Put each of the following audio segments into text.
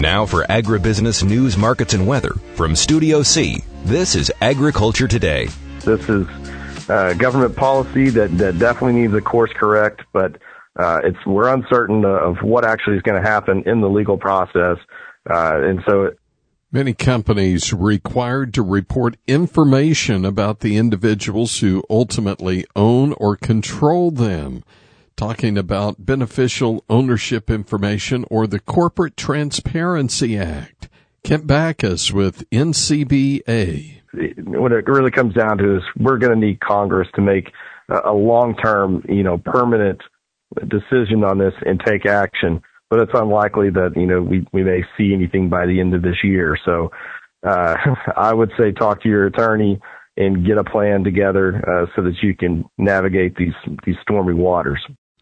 Now for agribusiness news, markets, and weather from Studio C, this is Agriculture Today. This is government policy that definitely needs a course correct, but we're uncertain of what actually is going to happen in the legal process. Many companies required to report information about the individuals who ultimately own or control them. Talking about beneficial ownership information or the Corporate Transparency Act. Kent Backus with NCBA. What it really comes down to is we're going to need Congress to make a long-term, permanent decision on this and take action. But it's unlikely that, we may see anything by the end of this year. So I would say talk to your attorney and get a plan together so that you can navigate these stormy waters.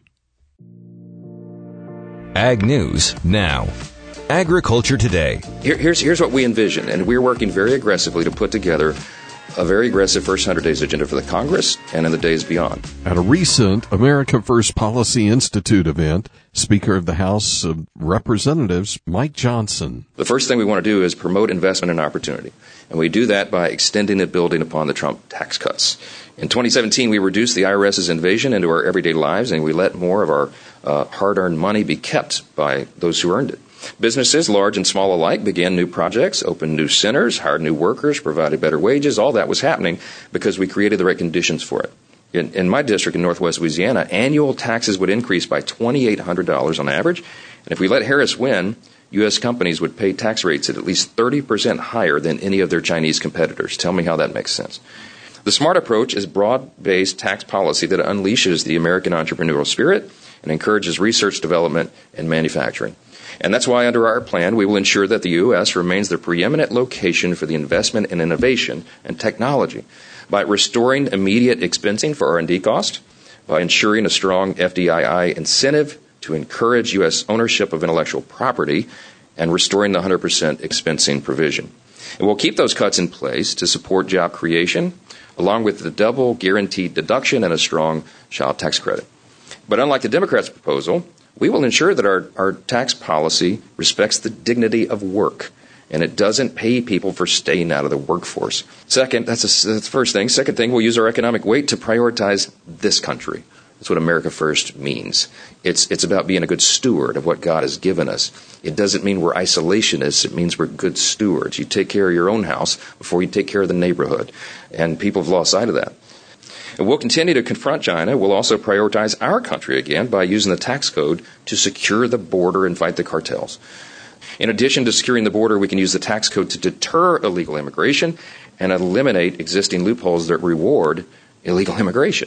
Ag News Now. Agriculture Today. Here's what we envision, and we're working very aggressively to put together a very aggressive first 100 days agenda for the Congress and in the days beyond. At a recent America First Policy Institute event, Speaker of the House of Representatives, Mike Johnson. The first thing we want to do is promote investment and opportunity, and we do that by extending and building upon the Trump tax cuts. In 2017, we reduced the IRS's invasion into our everyday lives, and we let more of our hard-earned money be kept by those who earned it. Businesses, large and small alike, began new projects, opened new centers, hired new workers, provided better wages. All that was happening because we created the right conditions for it. In my district in northwest Louisiana, annual taxes would increase by $2,800 on average. And if we let Harris win, U.S. companies would pay tax rates at least 30% higher than any of their Chinese competitors. Tell me how that makes sense. The smart approach is broad-based tax policy that unleashes the American entrepreneurial spirit and encourages research, development, and manufacturing. And that's why under our plan, we will ensure that the U.S. remains the preeminent location for the investment in innovation and technology by restoring immediate expensing for R&D cost, by ensuring a strong FDII incentive to encourage U.S. ownership of intellectual property, and restoring the 100% expensing provision. And we'll keep those cuts in place to support job creation, along with the double guaranteed deduction and a strong child tax credit. But unlike the Democrats' proposal, we will ensure that our tax policy respects the dignity of work, and it doesn't pay people for staying out of the workforce. Second, that's the first thing. Second thing, we'll use our economic weight to prioritize this country. That's what America First means. It's about being a good steward of what God has given us. It doesn't mean we're isolationists. It means we're good stewards. You take care of your own house before you take care of the neighborhood, and people have lost sight of that. And we'll continue to confront China. We'll also prioritize our country again by using the tax code to secure the border and fight the cartels. In addition to securing the border, we can use the tax code to deter illegal immigration and eliminate existing loopholes that reward illegal immigration.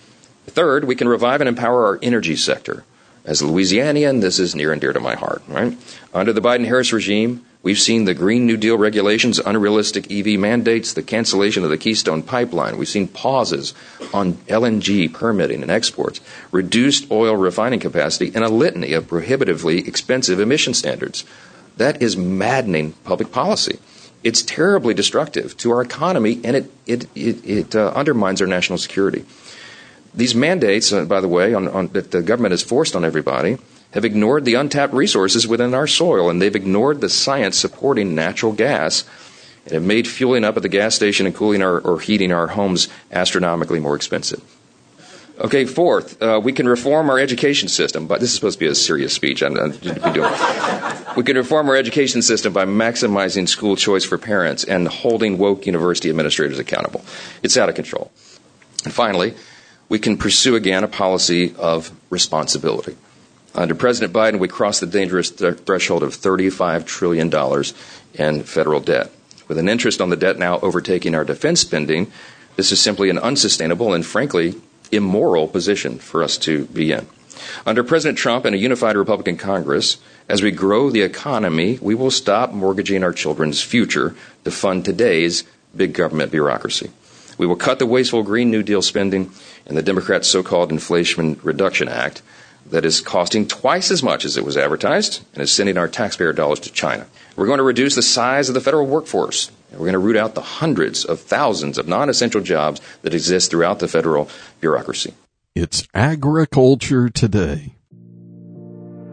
Third, we can revive and empower our energy sector. As a Louisianian, this is near and dear to my heart, right? Under the Biden-Harris regime, we've seen the Green New Deal regulations, unrealistic EV mandates, the cancellation of the Keystone Pipeline. We've seen pauses on LNG permitting and exports, reduced oil refining capacity, and a litany of prohibitively expensive emission standards. That is maddening public policy. It's terribly destructive to our economy, and it undermines our national security. These mandates, by the way, that the government has forced on everybody, have ignored the untapped resources within our soil, and they've ignored the science supporting natural gas, and have made fueling up at the gas station and cooling or heating our homes astronomically more expensive. Okay, fourth, we can reform our education system, but this is supposed to be a serious speech. We can reform our education system by maximizing school choice for parents and holding woke university administrators accountable. It's out of control. And finally, we can pursue again a policy of responsibility. Under President Biden, we crossed the dangerous threshold of $35 trillion in federal debt. With an interest on the debt now overtaking our defense spending, this is simply an unsustainable and, frankly, immoral position for us to be in. Under President Trump and a unified Republican Congress, as we grow the economy, we will stop mortgaging our children's future to fund today's big government bureaucracy. We will cut the wasteful Green New Deal spending and the Democrats' so-called Inflation Reduction Act that is costing twice as much as it was advertised and is sending our taxpayer dollars to China. We're going to reduce the size of the federal workforce. And we're going to root out the hundreds of thousands of non-essential jobs that exist throughout the federal bureaucracy. It's Agriculture Today.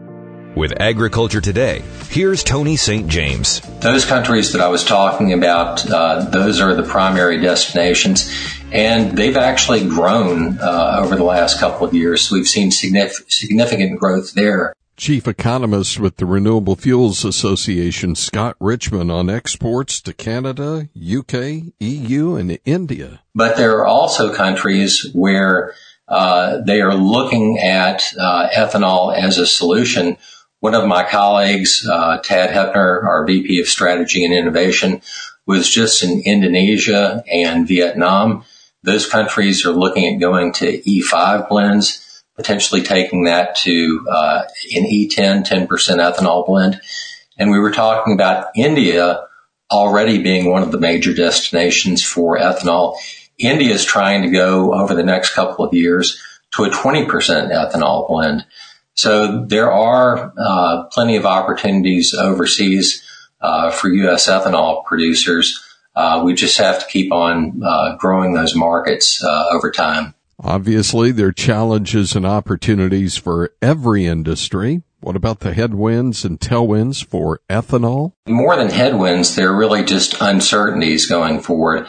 With Agriculture Today, here's Tony St. James. Those countries that I was talking about, those are the primary destinations, and they've actually grown over the last couple of years. So we've seen significant growth there. Chief economist with the Renewable Fuels Association, Scott Richmond, on exports to Canada, UK, EU, and India. But there are also countries where they are looking at ethanol as a solution. One of my colleagues, Tad Hepner, our VP of Strategy and Innovation, was just in Indonesia and Vietnam. Those countries are looking at going to E5 blends, potentially taking that to an E10, 10% ethanol blend. And we were talking about India already being one of the major destinations for ethanol. India is trying to go over the next couple of years to a 20% ethanol blend. So there are plenty of opportunities overseas for U.S. ethanol producers. We just have to keep on growing those markets over time. Obviously, there are challenges and opportunities for every industry. What about the headwinds and tailwinds for ethanol? More than headwinds, they're really just uncertainties going forward.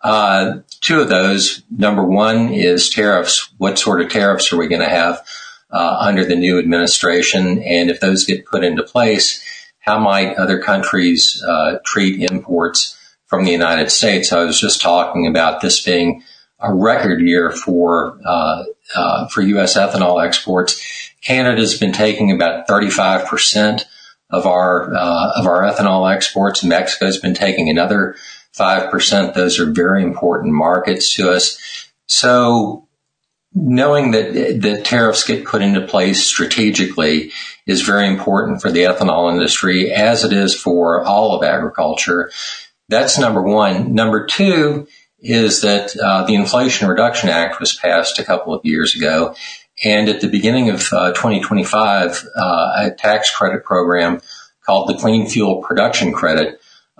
Two of those. Number one is tariffs. What sort of tariffs are we going to have under the new administration? And if those get put into place, how might other countries treat imports from the United States? I was just talking about this being a record year for U.S. ethanol exports. Canada's been taking about 35% of our ethanol exports. Mexico's been taking another 5%. Those are very important markets to us. So knowing that tariffs get put into place strategically is very important for the ethanol industry, as it is for all of agriculture. That's number one. Number two is that the Inflation Reduction Act was passed a couple of years ago. And at the beginning of 2025, a tax credit program called the Clean Fuel Production Credit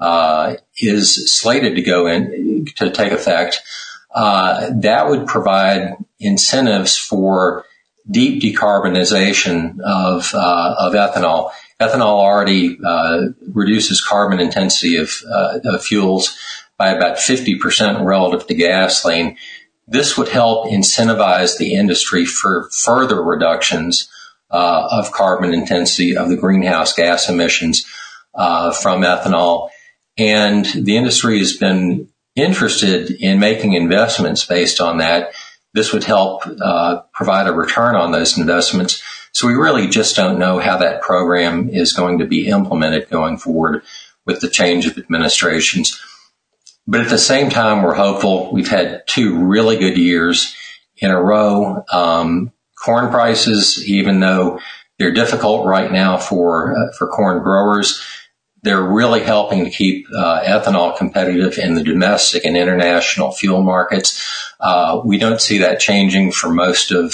is slated to to take effect. That would provide incentives for deep decarbonization of ethanol. Ethanol already reduces carbon intensity of fuels by about 50% relative to gasoline. This would help incentivize the industry for further reductions of carbon intensity of the greenhouse gas emissions from ethanol. And the industry has been interested in making investments based on that. This would help provide a return on those investments. So we really just don't know how that program is going to be implemented going forward with the change of administrations. But at the same time, we're hopeful. We've had 2 really good years in a row. Corn prices, even though they're difficult right now for corn growers, they're really helping to keep ethanol competitive in the domestic and international fuel markets. We don't see that changing for most of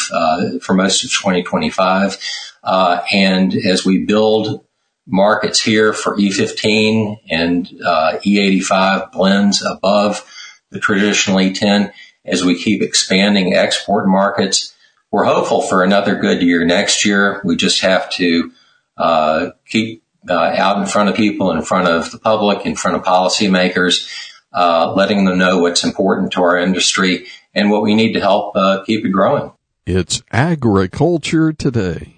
2025. And as we build markets here for E15 and E85 blends above the traditional E10, as we keep expanding export markets, we're hopeful for another good year next year. We just have to keep out in front of people, in front of the public, in front of policymakers, letting them know what's important to our industry and what we need to help keep it growing. It's Agriculture Today.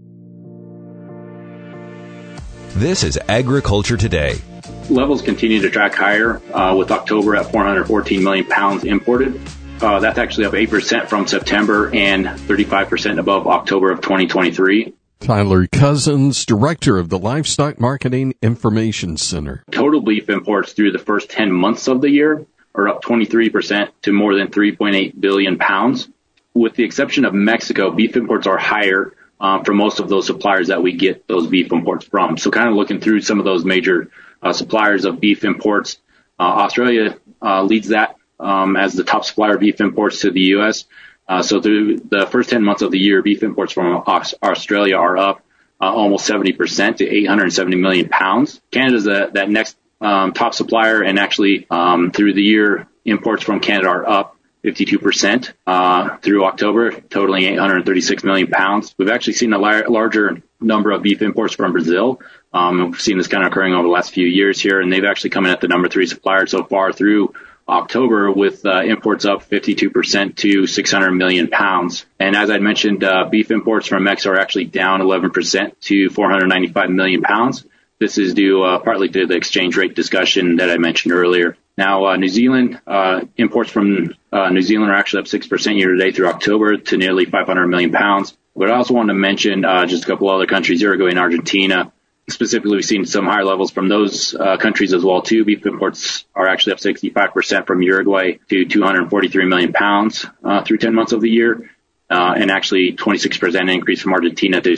This is Agriculture Today. Levels continue to track higher, with October at 414 million pounds imported. That's actually up 8% from September and 35% above October of 2023. Tyler Cousins, director of the Livestock Marketing Information Center. Total beef imports through the first 10 months of the year are up 23% to more than 3.8 billion pounds. With the exception of Mexico, beef imports are higher for most of those suppliers that we get those beef imports from. So kind of looking through some of those major suppliers of beef imports, Australia leads that as the top supplier of beef imports to the U.S. So through the first 10 months of the year, beef imports from Australia are up almost 70% to 870 million pounds. Canada's that next top supplier, and actually through the year, imports from Canada are up 52% through October, totaling 836 million pounds. We've actually seen a larger number of beef imports from Brazil. We've seen this kind of occurring over the last few years here, and they've actually come in at the number 3 supplier so far through October, with imports up 52% to 600 million pounds. And as I mentioned, beef imports from Mexico are actually down 11% to 495 million pounds. This is due partly to the exchange rate discussion that I mentioned earlier. Now, New Zealand, imports from New Zealand are actually up 6% year to date through October to nearly 500 million pounds. But I also wanted to mention just a couple other countries, Uruguay and Argentina. Specifically, we've seen some higher levels from those countries as well, too. Beef imports are actually up 65% from Uruguay to 243 million pounds through 10 months of the year. And actually 26% increase from Argentina to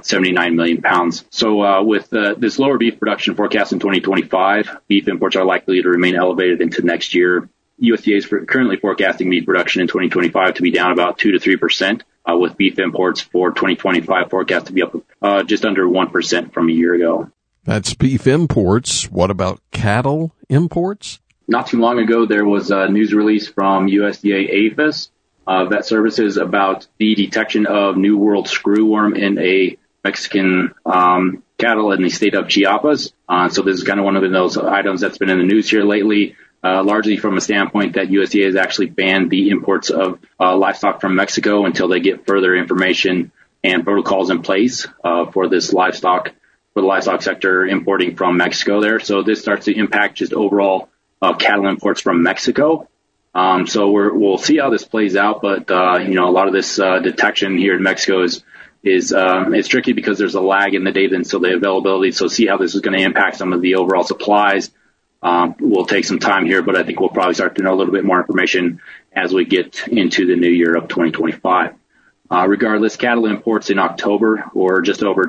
79 million pounds. So with this lower beef production forecast in 2025, beef imports are likely to remain elevated into next year. USDA is currently forecasting beef production in 2025 to be down about 2 to 3%, with beef imports for 2025 forecast to be up just under 1% from a year ago. That's beef imports. What about cattle imports? Not too long ago, there was a news release from USDA APHIS, Vet Services, about the detection of New World screwworm in a Mexican cattle in the state of Chiapas. So this is kind of one of those items that's been in the news here lately. Largely from a standpoint that USDA has actually banned the imports of livestock from Mexico until they get further information and protocols in place for the livestock sector importing from Mexico there. So this starts to impact just overall cattle imports from Mexico. So we'll see how this plays out, but a lot of this detection here in Mexico is it's tricky because there's a lag in the data and so the availability. So see how this is going to impact some of the overall supplies. Will take some time here, but I think we'll probably start to know a little bit more information as we get into the new year of 2025. Regardless, cattle imports in October were just over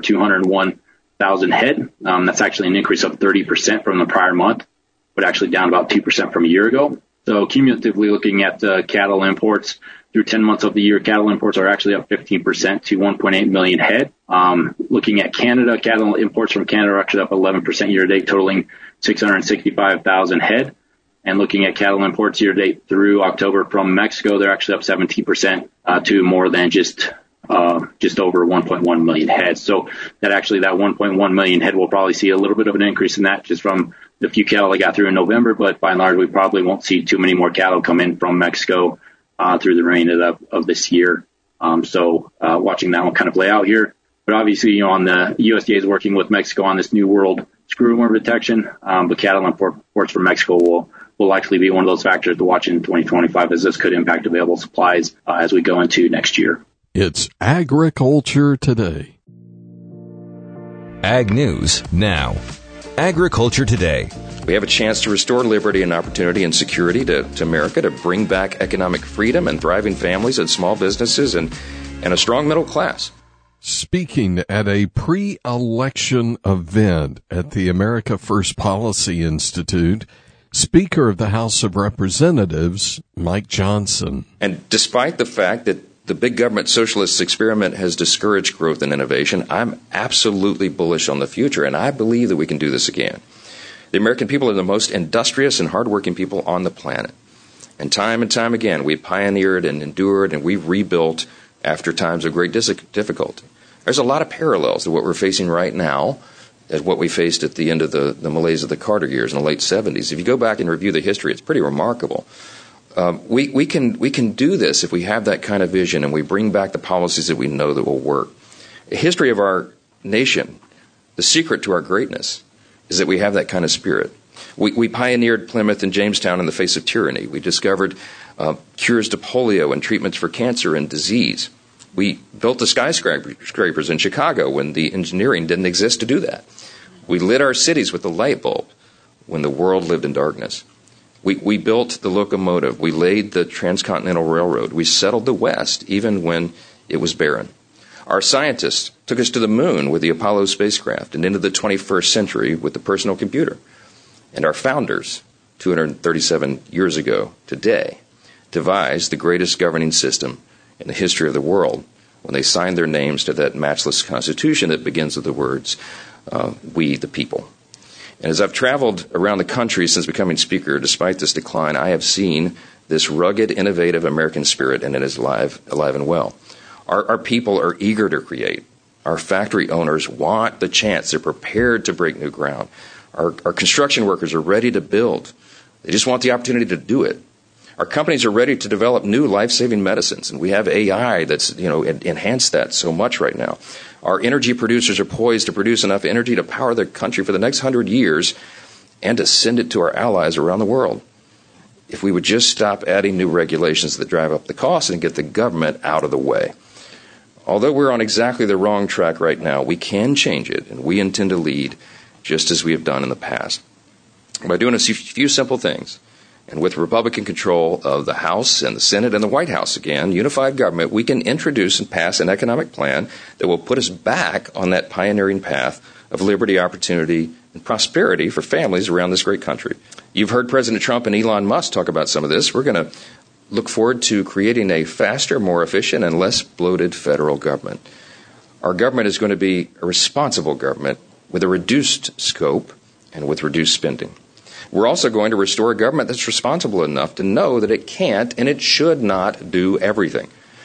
201,000 head. That's actually an increase of 30% from the prior month, but actually down about 2% from a year ago. So cumulatively looking at cattle imports through 10 months of the year, cattle imports are actually up 15% to 1.8 million head. Looking at Canada, cattle imports from Canada are actually up 11% year to date, totaling 665,000 head. And looking at cattle imports year to date through October from Mexico, they're actually up 17% to more than just over 1.1 million head. So that 1.1 million head will probably see a little bit of an increase in that just from the few cattle that got through in November. But by and large, we probably won't see too many more cattle come in from Mexico through the remainder of this year. So watching that one kind of play out here. But obviously, on the USDA is working with Mexico on this New World screwworm detection. But cattle imports from Mexico will likely be one of those factors to watch in 2025, as this could impact available supplies as we go into next year. It's Agriculture Today. Ag News Now. Agriculture Today. We have a chance to restore liberty and opportunity and security to America, to bring back economic freedom and thriving families and small businesses and a strong middle class. Speaking at a pre-election event at the America First Policy Institute, Speaker of the House of Representatives, Mike Johnson. And despite the fact that the big government socialist experiment has discouraged growth and innovation, I'm absolutely bullish on the future, and I believe that we can do this again. The American people are the most industrious and hardworking people on the planet. And time again, we pioneered and endured, and we've rebuilt after times of great difficulty. There's a lot of parallels to what we're facing right now as what we faced at the end of the malaise of the Carter years in the late 70s. If you go back and review the history, it's pretty remarkable. We can do this if we have that kind of vision and we bring back the policies that we know that will work. The history of our nation, the secret to our greatness, is that we have that kind of spirit. We pioneered Plymouth and Jamestown in the face of tyranny. We discovered cures to polio and treatments for cancer and disease. We built the skyscrapers in Chicago when the engineering didn't exist to do that. We lit our cities with the light bulb when the world lived in darkness. We built the locomotive. We laid the transcontinental railroad. We settled the West even when it was barren. Our scientists took us to the moon with the Apollo spacecraft and into the 21st century with the personal computer. And our founders, 237 years ago today, devised the greatest governing system in the history of the world when they signed their names to that matchless Constitution that begins with the words, we the people. And as I've traveled around the country since becoming Speaker, despite this decline, I have seen this rugged, innovative American spirit, and it is alive and well. Our people are eager to create. Our factory owners want the chance. They're prepared to break new ground. Our construction workers are ready to build. They just want the opportunity to do it. Our companies are ready to develop new life-saving medicines, and we have AI that's, enhanced that so much right now. Our energy producers are poised to produce enough energy to power the country for the next 100 years and to send it to our allies around the world. If we would just stop adding new regulations that drive up the cost and get the government out of the way. Although we're on exactly the wrong track right now, we can change it, and we intend to lead just as we have done in the past. By doing a few simple things, and with Republican control of the House and the Senate and the White House again, unified government, we can introduce and pass an economic plan that will put us back on that pioneering path of liberty, opportunity, and prosperity for families around this great country. You've heard President Trump and Elon Musk talk about some of this. We're going to look forward to creating a faster, more efficient, and less bloated federal government. Our government is going to be a responsible government with a reduced scope and with reduced spending. We're also going to restore a government that's responsible enough to know that it can't and it should not do everything.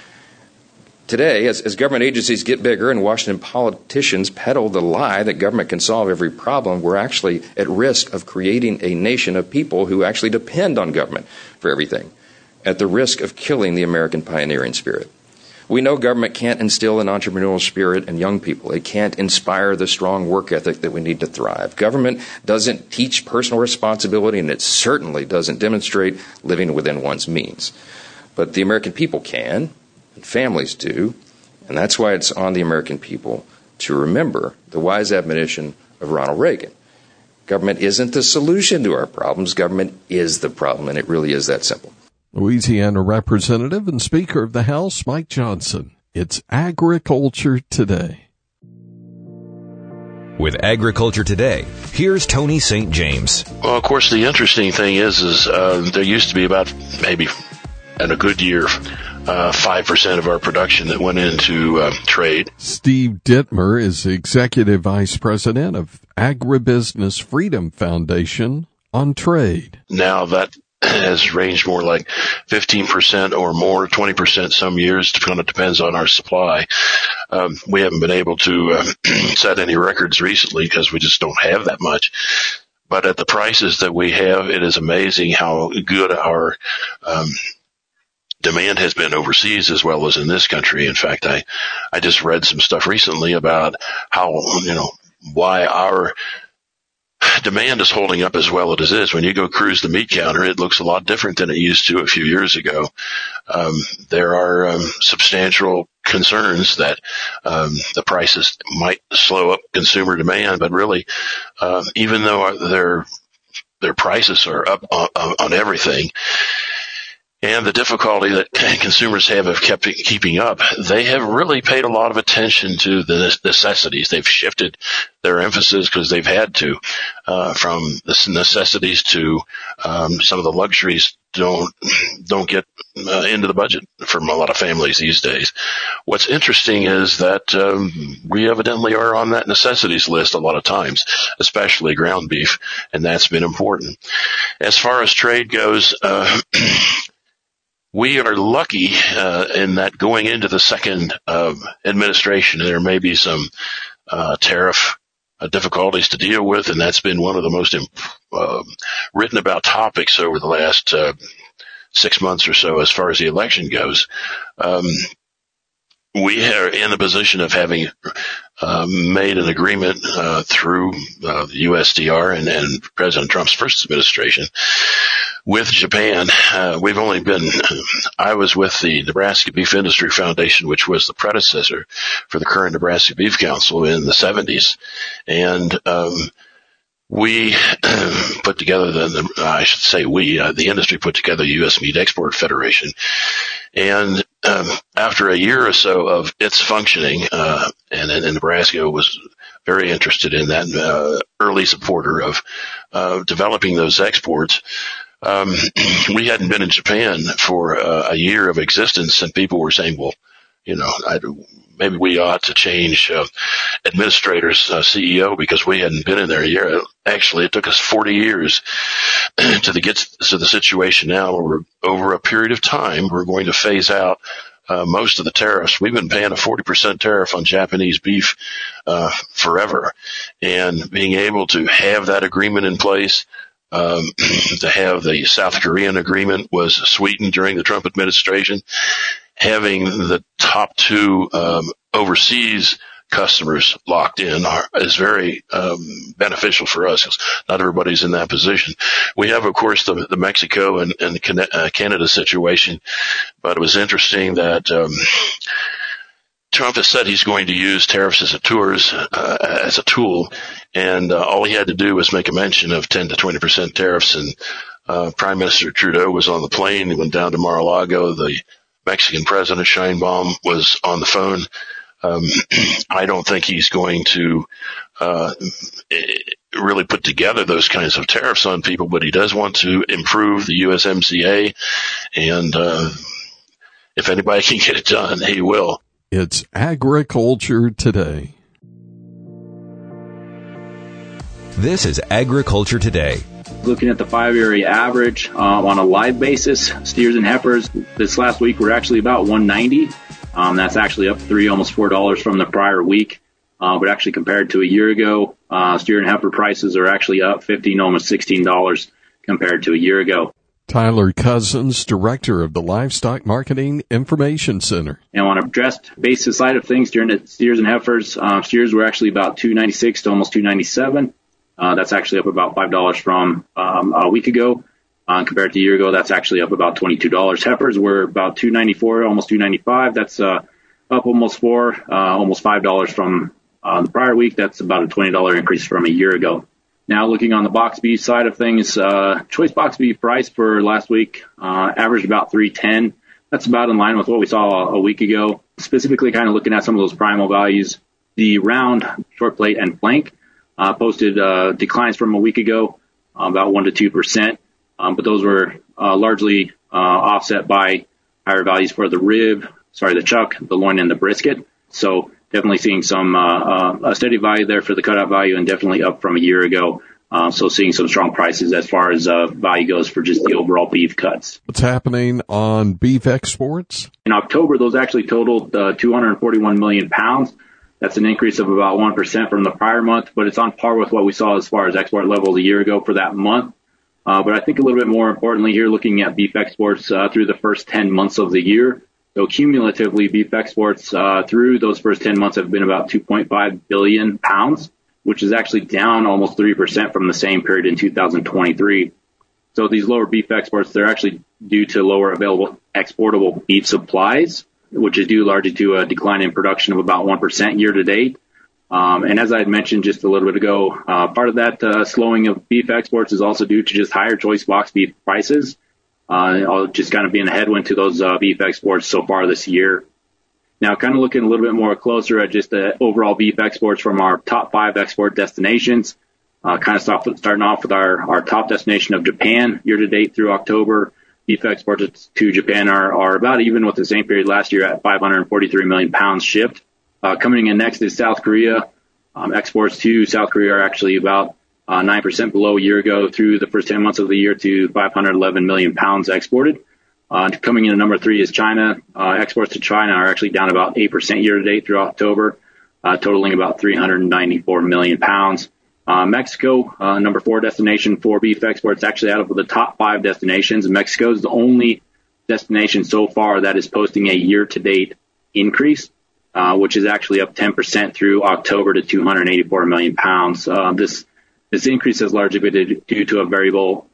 Today, as government agencies get bigger and Washington politicians peddle the lie that government can solve every problem, we're actually at risk of creating a nation of people who actually depend on government for everything, at the risk of killing the American pioneering spirit. We know government can't instill an entrepreneurial spirit in young people. It can't inspire the strong work ethic that we need to thrive. Government doesn't teach personal responsibility, and it certainly doesn't demonstrate living within one's means. But the American people can, and families do, and that's why it's on the American people to remember the wise admonition of Ronald Reagan. Government isn't the solution to our problems. Government is the problem, and it really is that simple. Louisiana Representative and Speaker of the House, Mike Johnson. It's Agriculture Today. With Agriculture Today, here's Tony St. James. Well, of course, the interesting thing is there used to be about maybe in a good year 5% of our production that went into trade. Steve Dittmer is Executive Vice President of Agribusiness Freedom Foundation on trade. Now that has ranged more like 15% or more, 20% some years. It kind of depends on our supply. We haven't been able to set any records recently because we just don't have that much. But at the prices that we have, it is amazing how good our demand has been overseas as well as in this country. In fact, I just read some stuff recently about how, why our demand is holding up as well as it is. When you go cruise the meat counter, it looks a lot different than it used to a few years ago. There are substantial concerns that the prices might slow up consumer demand, but really, even though their prices are up on everything, and the difficulty that consumers have of keeping up, they have really paid a lot of attention to the necessities. They've shifted their emphasis because they've had to, from the necessities to some of the luxuries don't get into the budget for a lot of families these days. What's interesting is that we evidently are on that necessities list a lot of times, especially ground beef, and that's been important. As far as trade goes, we are lucky in that going into the second administration, there may be some tariff difficulties to deal with, and that's been one of the most written about topics over the last 6 months or so as far as the election goes. We are in the position of having made an agreement through the USTR and President Trump's first administration with Japan. I was with the Nebraska Beef Industry Foundation, which was the predecessor for the current Nebraska Beef Council in the 70s. And we put together the industry put together the U.S. Meat Export Federation. And after a year or so of its functioning, and Nebraska was very interested in that, early supporter of developing those exports, we hadn't been in Japan for a year of existence, and people were saying, well, maybe we ought to change administrators, CEO, because we hadn't been in there a year. Actually, it took us 40 years to get to the situation now where we're, over a period of time, we're going to phase out most of the tariffs. We've been paying a 40% tariff on Japanese beef forever, and being able to have that agreement in place, to have the South Korean agreement was sweetened during the Trump administration. Having the top two overseas customers locked in is very beneficial for us, because not everybody's in that position. We have, of course, the Mexico and Canada situation, but it was interesting that Trump has said he's going to use tariffs as a tool, and all he had to do was make a mention of 10 to 20% tariffs, and Prime Minister Trudeau was on the plane. He went down to Mar-a-Lago. The Mexican President Sheinbaum was on the phone. I don't think he's going to really put together those kinds of tariffs on people, but he does want to improve the USMCA, and if anybody can get it done, he will. It's Agriculture Today. This is Agriculture Today. Looking at the 5-year average on a live basis, steers and heifers this last week were actually about 190. That's actually up almost $4 from the prior week. But actually compared to a year ago, steer and heifer prices are actually up $15, almost $16 compared to a year ago. Tyler Cousins, Director of the Livestock Marketing Information Center. And on a dressed basis side of things, during the steers and heifers, steers were actually about $296 to almost $297. That's actually up about $5 from a week ago. Compared to a year ago, that's actually up about $22. Heifers were about $294, almost $295. That's up almost $5 from the prior week. That's about a $20 increase from a year ago. Now, looking on the box beef side of things, choice box beef price for last week averaged about $310. That's about in line with what we saw a week ago. Specifically, kind of looking at some of those primal values, the round, short plate, and flank posted declines from a week ago, about 1% to 2%. But those were largely offset by higher values for the chuck, the loin, and the brisket. So definitely seeing some a steady value there for the cutout value, and definitely up from a year ago. So seeing some strong prices as far as value goes for just the overall beef cuts. What's happening on beef exports? In October, those actually totaled 241 million pounds. That's an increase of about 1% from the prior month, but it's on par with what we saw as far as export levels a year ago for that month. But I think a little bit more importantly here, looking at beef exports through the first 10 months of the year. So cumulatively, beef exports through those first 10 months have been about 2.5 billion pounds, which is actually down almost 3% from the same period in 2023. So these lower beef exports, they're actually due to lower available exportable beef supplies, which is due largely to a decline in production of about 1% year to date. And as I had mentioned just a little bit ago, part of that slowing of beef exports is also due to just higher choice box beef prices, just kind of being a headwind to those beef exports so far this year. Now, kind of looking a little bit more closer at just the overall beef exports from our top 5 export destinations, kind of starting off with our top destination of Japan. Year to date through October, beef exports to Japan are about even with the same period last year at 543 million pounds shipped. Coming in next is South Korea. Exports to South Korea are actually about 9% below a year ago through the first 10 months of the year to 511 million pounds exported. Coming in at number 3 is China. Exports to China are actually down about 8% year to date through October, totaling about 394 million pounds. Mexico, number 4 destination for beef exports, actually out of the top 5 destinations. Mexico is the only destination so far that is posting a year to date increase, which is actually up 10% through October to 284 million pounds. This increase has largely been due to a variable,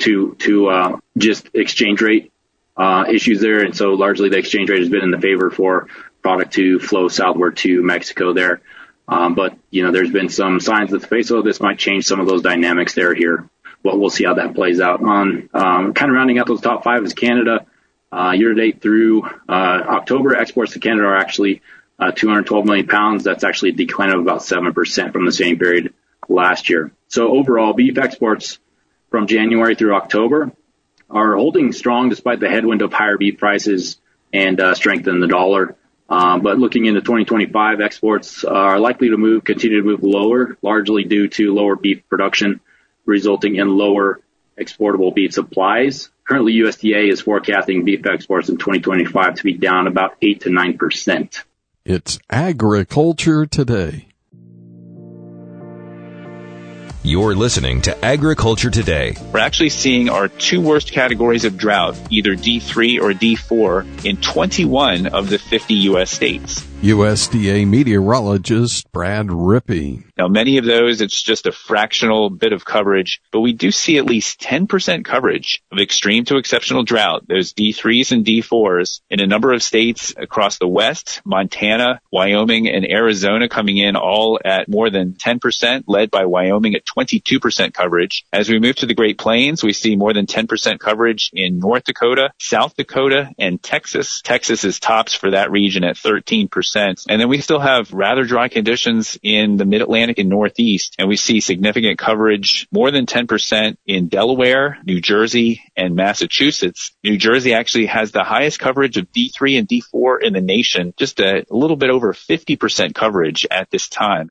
to just exchange rate, issues there. And so largely the exchange rate has been in the favor for product to flow southward to Mexico there. But, there's been some signs that the face of this might change some of those dynamics there here. Well, we'll see how that plays out. On, kind of rounding out those top 5 is Canada. Year to date through, October, exports to Canada are actually 212 million pounds. That's actually a decline of about 7% from the same period last year. So overall, beef exports from January through October are holding strong despite the headwind of higher beef prices and strength in the dollar. But looking into 2025, exports are likely to continue to move lower, largely due to lower beef production, resulting in lower exportable beef supplies. Currently, USDA is forecasting beef exports in 2025 to be down about 8 to 9%. It's Agriculture Today. You're listening to Agriculture Today. We're actually seeing our two worst categories of drought, either D3 or D4, in 21 of the 50 U.S. states. USDA meteorologist Brad Rippey. Now, many of those, it's just a fractional bit of coverage, but we do see at least 10% coverage of extreme to exceptional drought, those D3s and D4s, in a number of states across the West, Montana, Wyoming, and Arizona coming in all at more than 10%, led by Wyoming at 22% coverage. As we move to the Great Plains, we see more than 10% coverage in North Dakota, South Dakota, and Texas. Texas is tops for that region at 13%. And then we still have rather dry conditions in the Mid-Atlantic and Northeast, and we see significant coverage, more than 10% in Delaware, New Jersey, and Massachusetts. New Jersey actually has the highest coverage of D3 and D4 in the nation, just a little bit over 50% coverage at this time.